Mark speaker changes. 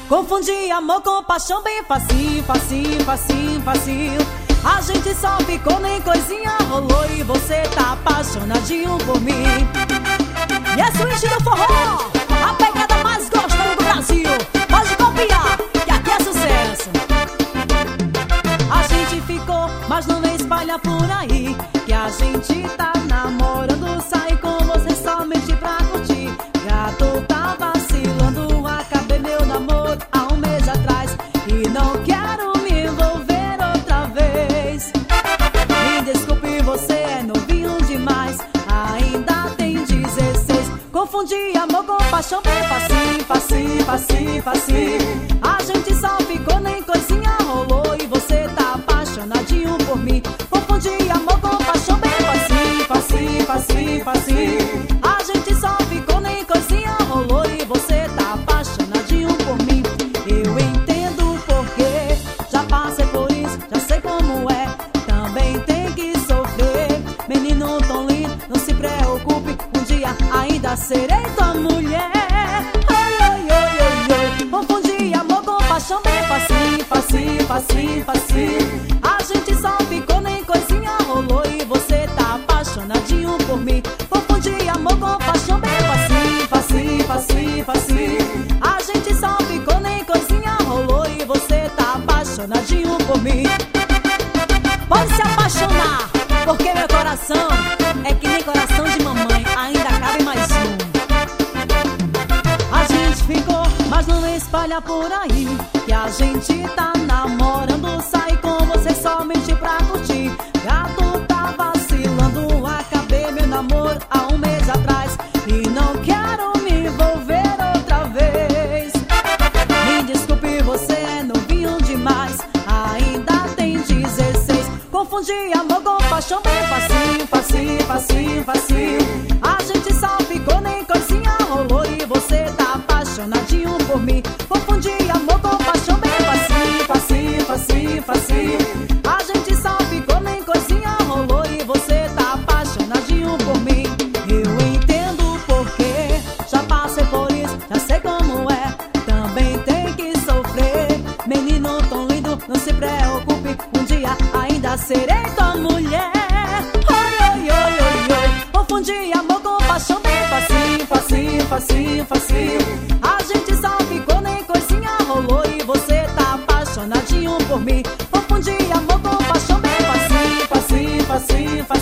Speaker 1: Confundi amor com paixão bem facinho, facinho, facinho, facinho. A gente só ficou, nem coisinha rolou e você tá apaixonadinho por mim. E é swing do forró, a pegada mais gostosa do Brasil. Pode copiar, que aqui é sucesso. A gente ficou, mas não vem espalhar por aí que a gente tá namorando, sai com você somente pra curtir. Gato tá vacilando, acabei meu namoro há um mês atrás e não quero me envolver outra vez. Me desculpe, você é novinho demais, ainda tem 16. Confundi amor com paixão bem facinho, facinho, facinho, facinho. A gente só ficou, nem coisinha rolou e você tá apaixonadinho por mim. Confundi amor com paixão bem facinho, facinho, facinho, facinho. A gente só ficou, nem coisinha rolou e você tá apaixonadinho por mim. Eu entendo o porquê, já passei por isso, já sei como é. Também tem que sofrer, menino tão lindo, não se preocupe, um dia ainda serei tua mulher. Ai, ai, ai, ai, ai. Confundi amor com paixão bem facinho, facinho, facinho, facinho. A gente só ficou, nem coisinha rolou e você tá apaixonadinho por mim. Confundi amor com paixão bem facinho, facinho, facinho, facinho. A gente só ficou, nem coisinha rolou e você tá apaixonadinho por mim. Pode se apaixonar, porque meu coração é que nem coração de mamãe, ainda cabe mais um. A gente ficou, mas não espalha por aí que a gente tá namorando, sai com você somente pra curtir. Gato tá vacilando, acabei meu namoro há um mês atrás e não quero me envolver outra vez. Me desculpe, você é novinho demais, ainda tem 16. Confundi amor com paixão bem facinho, facinho, facinho, facinho. A gente só ficou, nem coisinha rolou e você tá apaixonadinho por mim. Confundi amor com paixão bem facinho, facinho, facinho, facinho. A gente só ficou, nem coisinha rolou e você tá apaixonadinho por mim. Eu entendo o porquê, já passei por isso, já sei como é. Também tem que sofrer, menino tão lindo, não se preocupe, um dia ainda serei tua mulher. Oi, oi, oi, oi, oi. Confundi amor com paixão bem facinho, facinho, facinho, facinho. A gente só ficou, nem coisinha rolou e você tá apaixonadinho por mim. Confundi amor com paixão bem facinho, facinho, facinho, facinho.